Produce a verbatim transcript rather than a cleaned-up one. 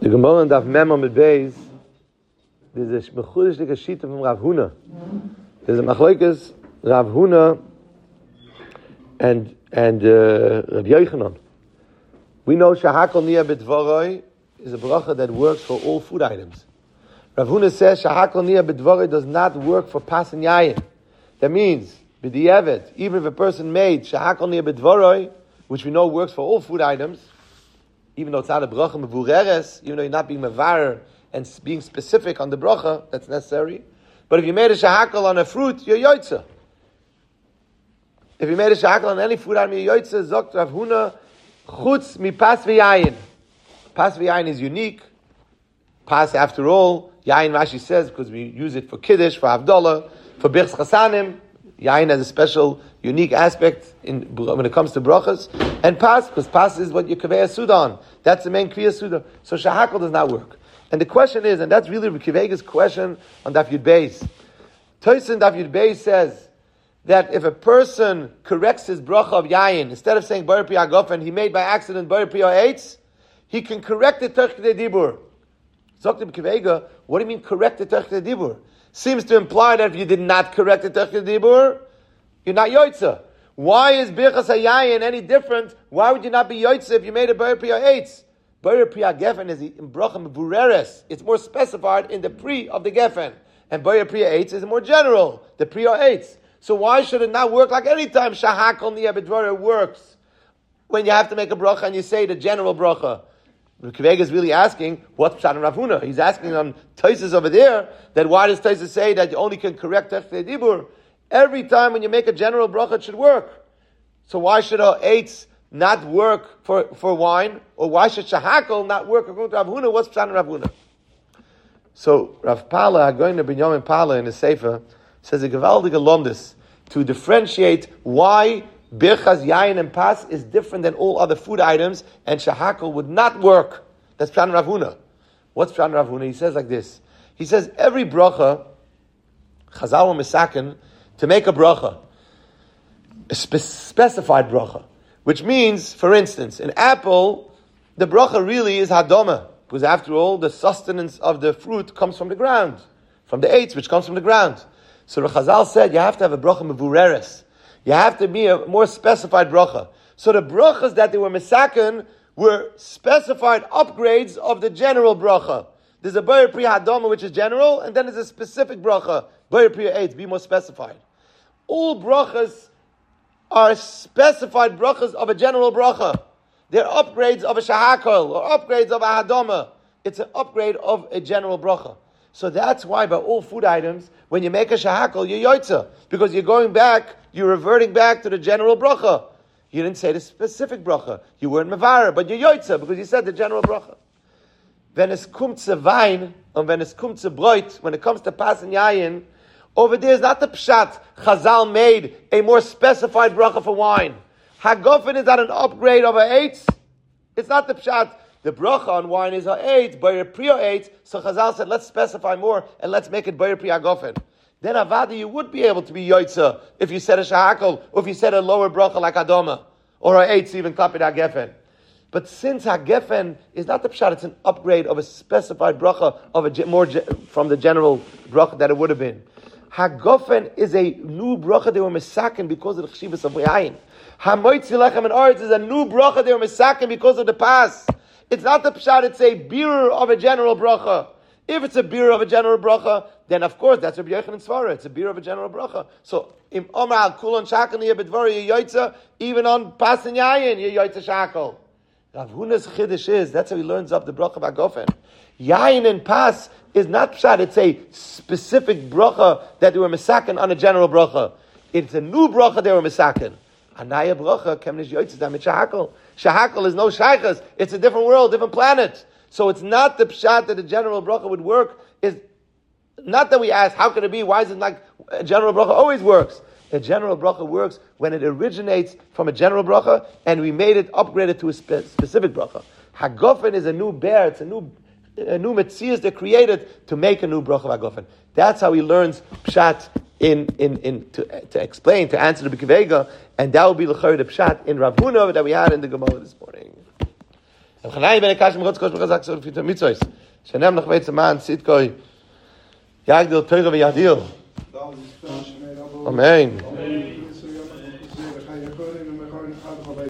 The Gemara Daf Mem Amud Beis, there's a mechudesh like a shita from Rav Huna. There's a machlokes Rav Huna and and uh, Rav Yochanan. We know shahakol niya b'dvaroi is a bracha that works for all food items. Rav Huna says shahakol niya b'dvaroi does not work for pas and yayin. That means b'di'evet, even if a person made shahakol niya b'dvaroi, which we know works for all food items, even though it's not a bracha mevureres, even though you're not being mevarer and being specific on the bracha, that's necessary. But if you made a shahakal on a fruit, you're yoitza. If you made a shahakal on any food item, you're yoitza. Zokt Rav Huna, chutz mi pas v'yayin. Pas v'yayin is unique. Pas, after all, yayin Rashi says, because we use it for kiddush, for havdalah, for birchs chasanim. Yayin has a special, unique aspect in when it comes to brachas. And pas, because pas is what you kaveh suda on. That's the main kriya suda. So shahakal does not work. And the question is, and that's really Kivega's question on Daf Yud Beis. Tosin Daf Yud Beis says that if a person corrects his bracha of yayin, instead of saying Bar Pri Agofen, he made by accident Bar Pri Eitz, he can correct it Terch K'dei Dibur. Zoktim Kivega, what do you mean correct it Terch K'dei Dibur? Seems to imply that if you did not correct it Terch K'dei Dibur, you're not Yoitza. Why is Birchas HaYayin any different? Why would you not be Yoitza if you made a Bar Pri Eitz? Bar Pri Gefen is in bracha mevureres. It's more specified in the pri of the gefen, and Bar Pri Eitz is more general, the pri or eitz. So why should it not work like any time shahakol niya b'dvaroi works when you have to make a bracha and you say the general bracha? Kivega is really asking what's Pshat and Rav Huna. He's asking on Tosfos over there that why does Tosfos say that you only can correct Terch Dibur? Every time when you make a general bracha, it should work. So why should a eitz not work for, for wine, or why should shahakol not work according to Rav Huna? What's Pshat and Rav Huna? So Rav Pala, going to Binyamin Pala in the Sefer, says a gewaldige londis to differentiate why birchas yayin and pas is different than all other food items, and shahakol would not work. That's Pshat and Rav Huna. What's Pshat and Rav Huna? He says like this. He says every bracha, chazal or misaken, to make a bracha, a spe- specified bracha. Which means, for instance, an apple, the bracha really is hadoma, because after all, the sustenance of the fruit comes from the ground, from the eitz, which comes from the ground. So the Chazal said you have to have a bracha mevureres. You have to be a more specified bracha. So the brachas that they were misaken were specified upgrades of the general bracha. There's a bar pri hadoma, which is general, and then there's a specific bracha, bar pri eitz, be more specified. All brachas are specified brachas of a general bracha. They're upgrades of a shahakol or upgrades of a hadoma. It's an upgrade of a general bracha. So that's why by all food items, when you make a shahakol, you're yoitza. Because you're going back, you're reverting back to the general bracha. You didn't say the specific bracha. You weren't mevarer, but you're yoitza because you said the general bracha. When es kommt zu Wein, and when es kommt zu Brot, when it comes to pas and yayin, over there is not the pshat. Chazal made a more specified bracha for wine. Hagofen is not an upgrade of a eitz. It's not the pshat. The bracha on wine is a eitz, Bar Pri eitz. So Chazal said, let's specify more and let's make it Bar Pri Hagofen. Then avada, you would be able to be yoitza if you said a shahakol, or if you said a lower bracha like adoma, or a eitz even klapid hagefen. But since hagefen is not the pshat, it's an upgrade of a specified bracha of a more from the general bracha that it would have been. Hagofen is a new bracha they were misaken because of the chshivas of yayin. Hamoitzi lechem and aretz is a new bracha they were misaken because of the pas. It's not the pshat; it's a beer of a general bracha. If it's a beer of a general bracha, then of course that's Rabbi Yochanan Svara. It's a beer of a general bracha. So im Omer al Kulon Shakal Niya B'Dvaroi Yoitza, even on pas and yayin Yoitza Shakal. Rav Huna's chiddush is that's how he learns up the bracha of Hagofen. Yayin and pas is not pshat, it's a specific bracha that they were misaken on a general bracha. It's a new bracha they were misaken. Anaya bracha kemnish yotzes damit shahakol. Shahakol is no shaychas. It's a different world, different planet. So it's not the pshat that the general bracha would work. Is not that we ask, how can it be? Why is it like a general bracha always works? A general bracha works when it originates from a general bracha and we made it upgraded to a spe- specific bracha. Hagofen is a new bear, it's a new a new metzias they created to make a new bracha of Hagofen. That's how he learns pshat in in in to, to explain, to answer the B'Kivega, and that will be l'chayr the pshat in Rav Huna that we had in the Gemara this morning. Im Chanai ben Akash Merotz Kosh Merazak so Fita Mitzvahs. Shenem noch weit Zaman Sitkoi. Yagdil Teure ve Yadil. Amen.